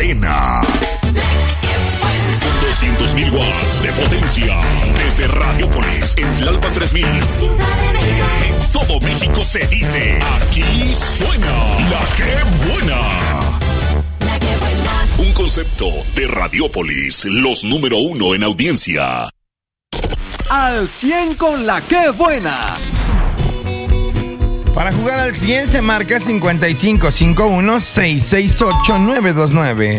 cadena. Con 200.000 watts de potencia. Desde Radiopolis, en Tlalpan 3000. En todo México se dice, aquí suena La Que Buena. Un concepto de Radiopolis, los número 1 en audiencia. Al 100 con La Que Buena. Para jugar al 100 se marca 5551-668-929.